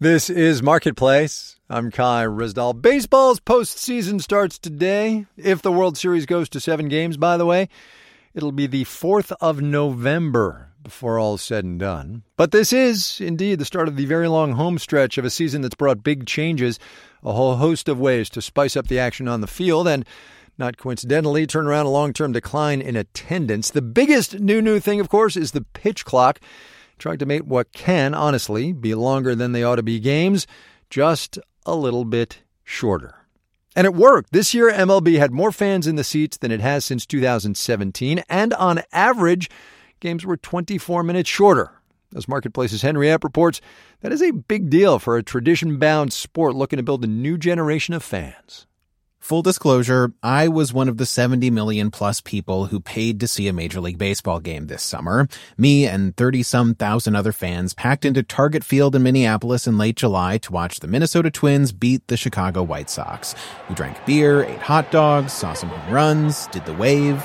This is Marketplace. I'm Kai Rizdal. Baseball's postseason starts today. If the World Series goes to 7 games, by the way, it'll be the 4th of November before all is said and done. But this is, indeed, the start of the very long home stretch of a season that's brought big changes, a whole host of ways to spice up the action on the field, and not coincidentally, turn around a long-term decline in attendance. The biggest new thing, of course, is the pitch clock, trying to make what can, honestly, be longer than they ought to be games, just a little bit shorter. And it worked. This year, MLB had more fans in the seats than it has since 2017, and on average, games were 24 minutes shorter. As Marketplace's Henry Epp reports, that is a big deal for a tradition-bound sport looking to build a new generation of fans. Full disclosure, I was one of the 70 million plus people who paid to see a Major League Baseball game this summer. Me and 30-some thousand other fans packed into Target Field in Minneapolis in late July to watch the Minnesota Twins beat the Chicago White Sox. We drank beer, ate hot dogs, saw some home runs, did the wave.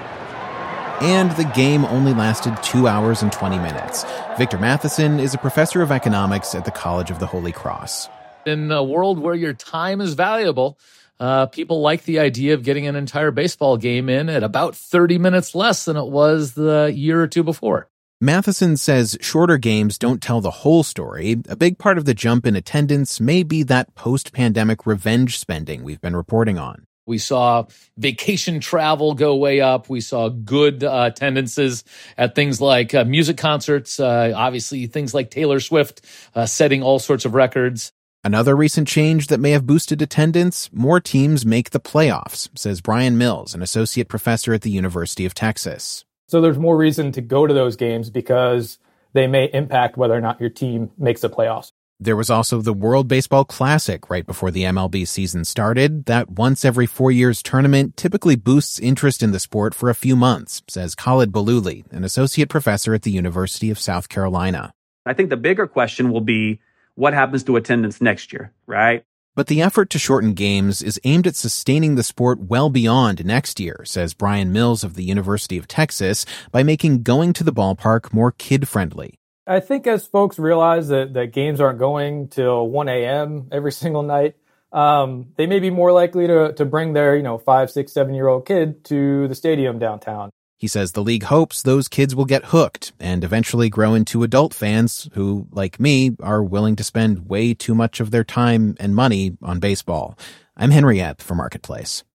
And the game only lasted 2 hours and 20 minutes. Victor Matheson is a professor of economics at the College of the Holy Cross. In a world where your time is valuable, people like the idea of getting an entire baseball game in at about 30 minutes less than it was the year or two before. Matheson says shorter games don't tell the whole story. A big part of the jump in attendance may be that post-pandemic revenge spending we've been reporting on. We saw vacation travel go way up. We saw good attendances at things like music concerts, obviously things like Taylor Swift setting all sorts of records. Another recent change that may have boosted attendance, more teams make the playoffs, says Brian Mills, an associate professor at the University of Texas. So there's more reason to go to those games because they may impact whether or not your team makes the playoffs. There was also the World Baseball Classic right before the MLB season started. That once every 4 years tournament typically boosts interest in the sport for a few months, says Khalid Balouli, an associate professor at the University of South Carolina. I think the bigger question will be, what happens to attendance next year, right? But the effort to shorten games is aimed at sustaining the sport well beyond next year, says Brian Mills of the University of Texas, by making going to the ballpark more kid-friendly. I think as folks realize that games aren't going till 1 a.m. every single night, they may be more likely to bring their 5, 6, 7-year-old kid to the stadium downtown. He says the league hopes those kids will get hooked and eventually grow into adult fans who, like me, are willing to spend way too much of their time and money on baseball. I'm Henry Epp for Marketplace.